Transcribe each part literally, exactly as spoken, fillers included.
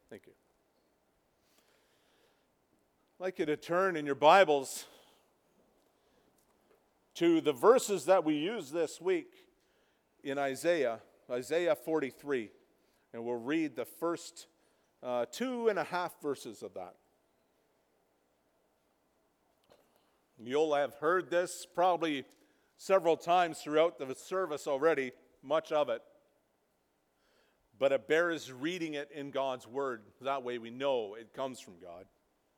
Thank you. I'd like you to turn in your Bibles to the verses that we use this week in Isaiah, Isaiah forty-three. And we'll read the first uh, two and a half verses of that. You'll have heard this probably several times throughout the service already, much of it. But it bears reading it in God's Word. That way we know it comes from God.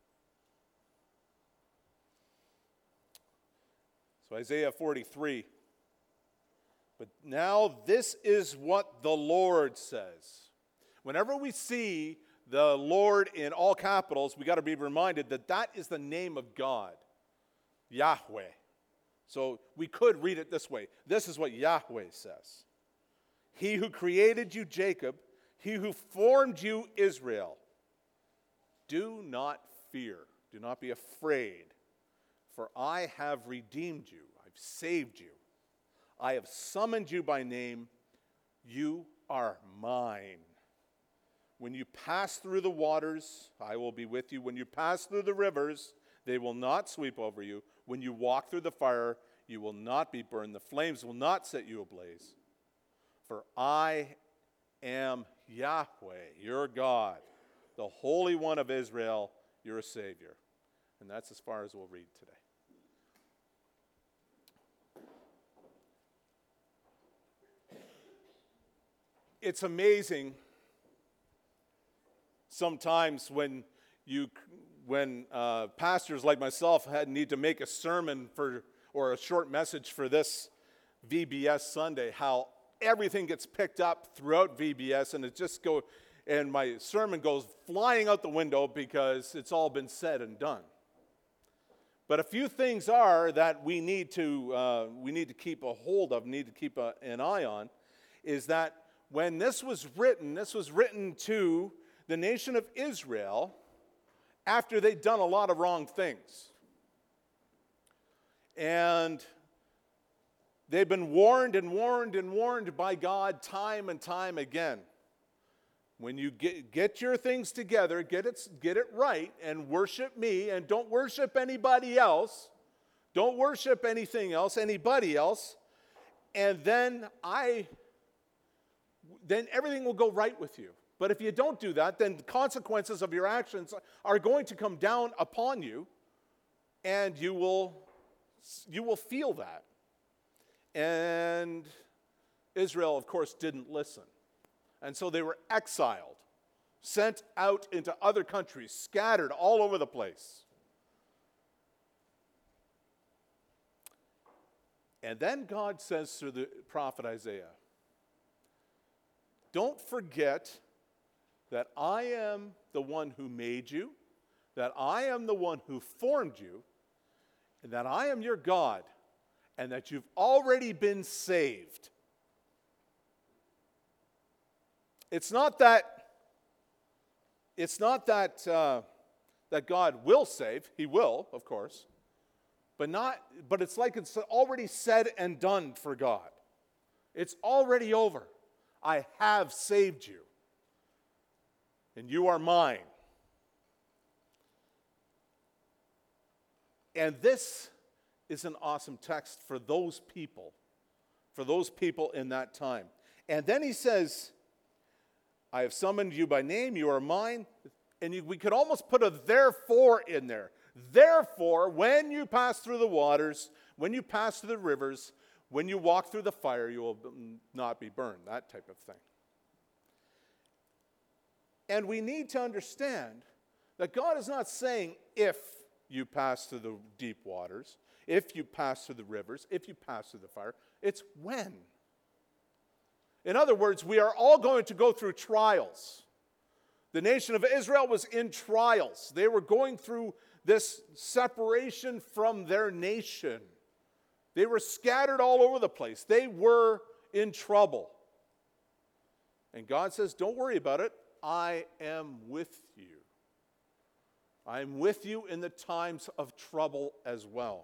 So Isaiah forty-three. But now this is what the Lord says. Whenever we see the Lord in all capitals, we got to be reminded that that is the name of God, Yahweh. So we could read it this way. This is what Yahweh says. He who created you, Jacob, he who formed you, Israel. Do not fear, do not be afraid, for I have redeemed you, I've saved you. I have summoned you by name, you are mine. When you pass through the waters, I will be with you. When you pass through the rivers, they will not sweep over you. When you walk through the fire, you will not be burned. The flames will not set you ablaze. For I am Yahweh, your God, the Holy One of Israel, your Savior. And that's as far as we'll read today. It's amazing sometimes when you, when uh, pastors like myself had need to make a sermon for or a short message for this V B S Sunday, how everything gets picked up throughout V B S, and it just go, and my sermon goes flying out the window because it's all been said and done. But a few things are that we need to uh, we need to keep a hold of, need to keep a, an eye on, is that when this was written, this was written to the nation of Israel after they'd done a lot of wrong things. And they've been warned and warned and warned by God time and time again. When you get, get your things together, get it, get it right, and worship me, and don't worship anybody else, don't worship anything else, anybody else, and then I... then everything will go right with you. But if you don't do that, then the consequences of your actions are going to come down upon you, and you will, you will feel that. And Israel, of course, didn't listen. And so they were exiled, sent out into other countries, scattered all over the place. And then God says through the prophet Isaiah, don't forget that I am the one who made you, that I am the one who formed you, and that I am your God, and that you've already been saved. It's not that, it's not that, uh, that God will save. He will, of course, but not. But it's like it's already said and done for God. It's already over. I have saved you, and you are mine. And this is an awesome text for those people, for those people in that time. And then he says, I have summoned you by name, you are mine. And you, we could almost put a therefore in there. Therefore, when you pass through the waters, when you pass through the rivers, when you walk through the fire, you will not be burned, that type of thing. And we need to understand that God is not saying if you pass through the deep waters, if you pass through the rivers, if you pass through the fire. It's when. In other words, we are all going to go through trials. The nation of Israel was in trials. They were going through this separation from their nation. They were scattered all over the place. They were in trouble. And God says, don't worry about it. I am with you. I am with you in the times of trouble as well.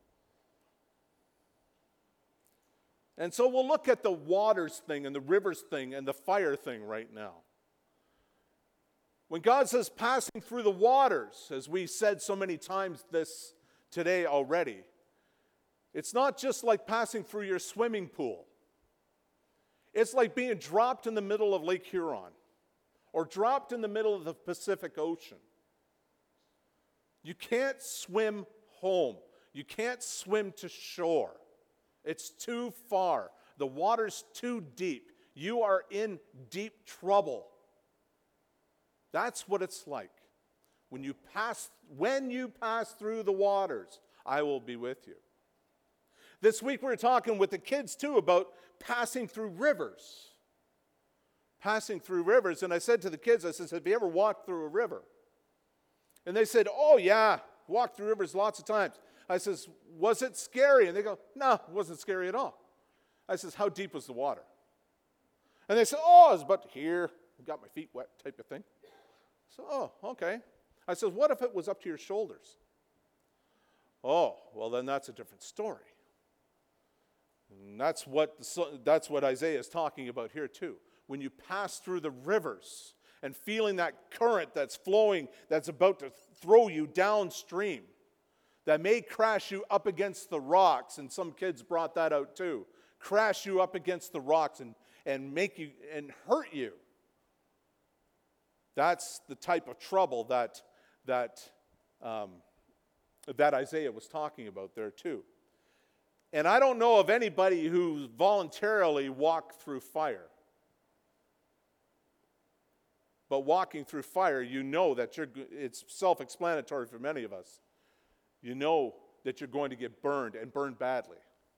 And so we'll look at the waters thing and the rivers thing and the fire thing right now. When God says passing through the waters, as we said so many times this today already, it's not just like passing through your swimming pool. It's like being dropped in the middle of Lake Huron or dropped in the middle of the Pacific Ocean. You can't swim home. You can't swim to shore. It's too far. The water's too deep. You are in deep trouble. That's what it's like. When you pass, when you pass through the waters, I will be with you. This week we were talking with the kids too about passing through rivers. Passing through rivers. And I said to the kids, I said, have you ever walked through a river? And they said, oh yeah, walked through rivers lots of times. I says, was it scary? And they go, no, it wasn't scary at all. I says, how deep was the water? And they said, oh, it was about here. Got my feet wet type of thing. So, oh, okay. I said, what if it was up to your shoulders? Oh, well, then that's a different story. And that's what, the, that's what Isaiah is talking about here too. When you pass through the rivers and feeling that current that's flowing, that's about to throw you downstream, that may crash you up against the rocks, and some kids brought that out too, crash you up against the rocks and, and make you, and hurt you. That's the type of trouble that, that, um, that Isaiah was talking about there too. And I don't know of anybody who voluntarily walked through fire. But walking through fire, you know that you're, it's self-explanatory for many of us. You know that you're going to get burned and burned badly.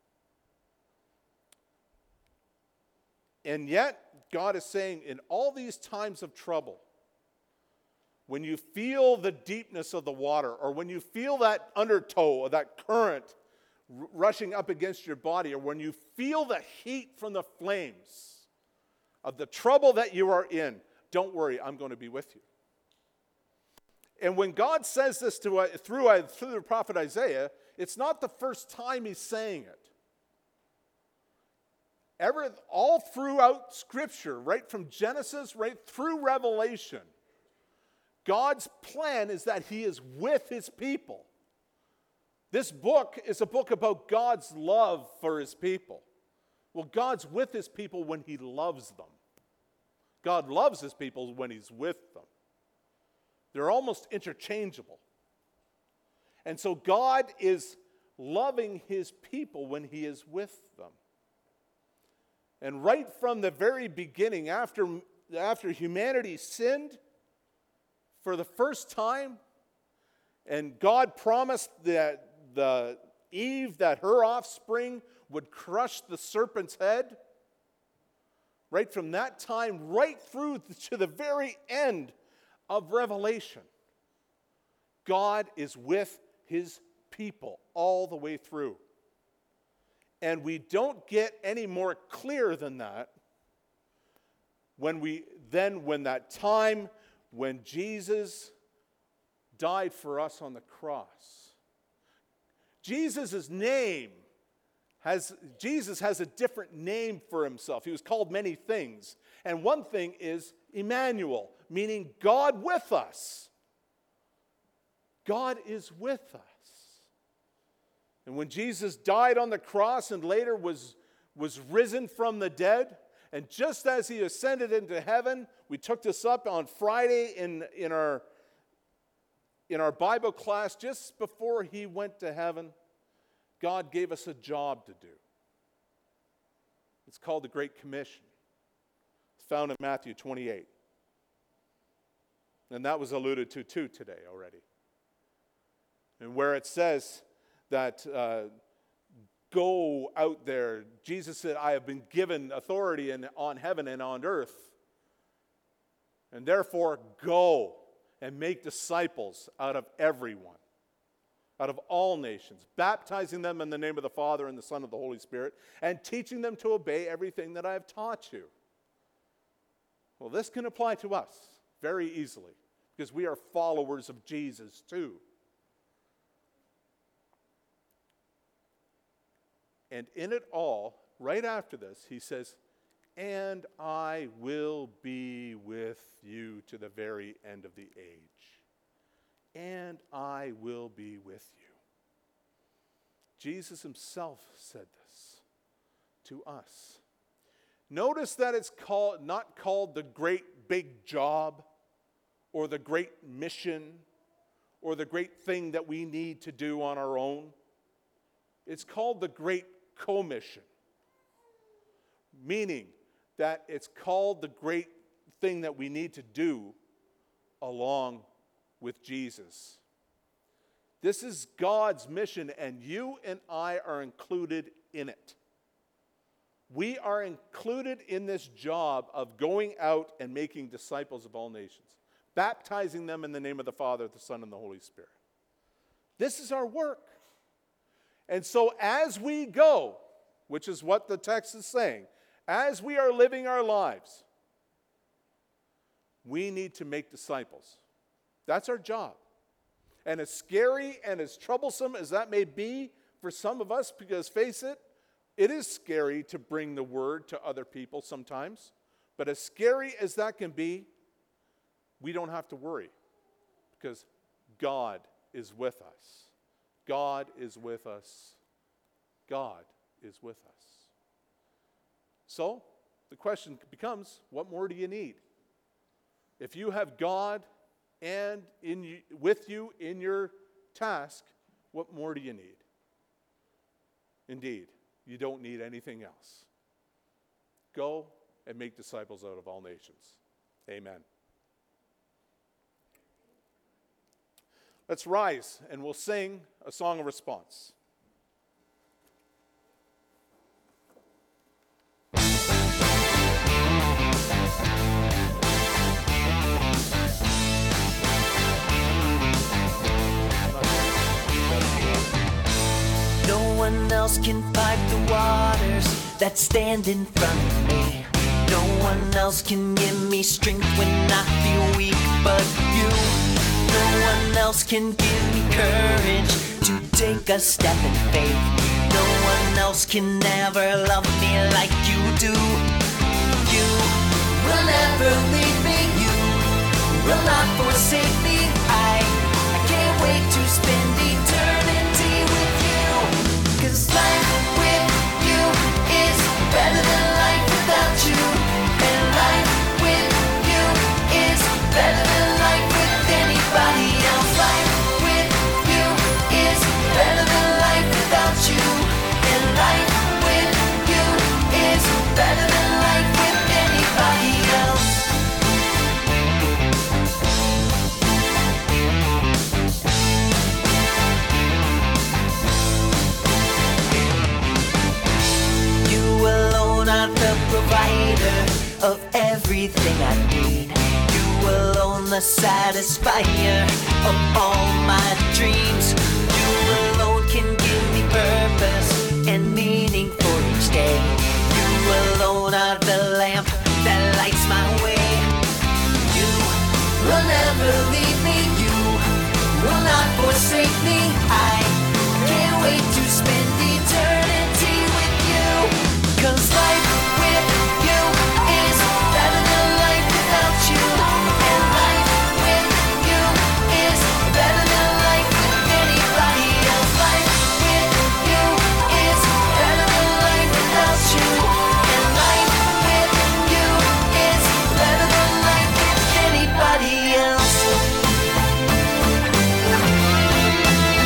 And yet, God is saying in all these times of trouble, when you feel the deepness of the water, or when you feel that undertow or that current r- rushing up against your body, or when you feel the heat from the flames of the trouble that you are in, don't worry, I'm going to be with you. And when God says this to uh, through, uh, through the prophet Isaiah, it's not the first time he's saying it. Ever, all throughout Scripture, right from Genesis, right through Revelation, God's plan is that he is with his people. This book is a book about God's love for his people. Well, God's with his people when he loves them. God loves his people when he's with them. They're almost interchangeable. And so God is loving his people when he is with them. And right from the very beginning, after, after humanity sinned for the first time, and God promised that the Eve that her offspring would crush the serpent's head, right from that time, right through to the very end of Revelation, God is with his people all the way through. And we don't get any more clear than that when we then when that time when Jesus died for us on the cross. Jesus' name has Jesus has a different name for himself. He was called many things. And one thing is Emmanuel, meaning God with us. God is with us. And when Jesus died on the cross and later was, was risen from the dead, and just as he ascended into heaven, we took this up on Friday in, in, our, in our Bible class, just before he went to heaven, God gave us a job to do. It's called the Great Commission. It's found in Matthew twenty-eight. And that was alluded to too today already. And where it says that uh, go out there, Jesus said, I have been given authority in, on heaven and on earth. And therefore go and make disciples out of everyone, out of all nations, baptizing them in the name of the Father and the Son and the Holy Spirit, and teaching them to obey everything that I have taught you. Well, this can apply to us very easily, because we are followers of Jesus too. And in it all, right after this, he says, and I will be with you to the very end of the age. And I will be with you. Jesus himself said this to us. Notice that it's called not called the great big job or the great mission or the great thing that we need to do on our own. It's called the great commission, meaning that it's called the great thing that we need to do along with Jesus. This is God's mission, and you and I are included in it. We are included in this job of going out and making disciples of all nations, baptizing them in the name of the Father, the Son, and the Holy Spirit. This is our work. And so as we go, which is what the text is saying, as we are living our lives, we need to make disciples. That's our job. And as scary and as troublesome as that may be for some of us, because face it, it is scary to bring the word to other people sometimes. But as scary as that can be, we don't have to worry because God is with us. God is with us. God is with us. So the question becomes, what more do you need? If you have God and in you, with you in your task, what more do you need? Indeed, you don't need anything else. Go and make disciples out of all nations. Amen. Let's rise and we'll sing a song of response. No one else can fight the waters that stand in front of me. No one else can give me strength when I feel weak but you. No one else can give me courage to take a step in faith. No one else can ever love me like you do. You will never leave me. You will not forsake me. I, I can't wait to spend eternity with you. 'Cause life with you is better than life without you. And life with you is better than life with anybody else. Life with you is better than life without you. And life with you is better than life with anybody else. You alone are the provider of everything I need. You alone the satisfier of all my dreams. You alone can give me purpose and meaning for each day. You alone are the lamp that lights my way. You will never leave me. You will not forsake me. I can't wait to spend eternity with you. 'Cause life with you is better than life without you. And life with you is better than life with anybody else. Life with you is better than life without you. And life with you is better than life with anybody else.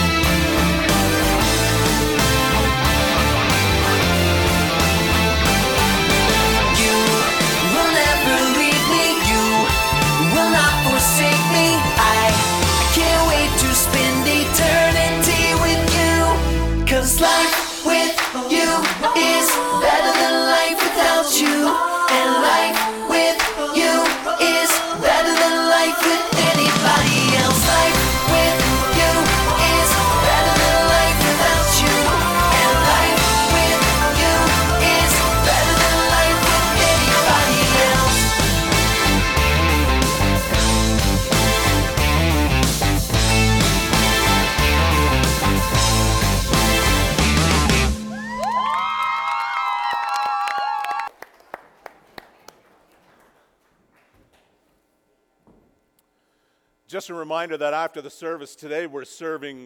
Just a reminder that after the service today, we're serving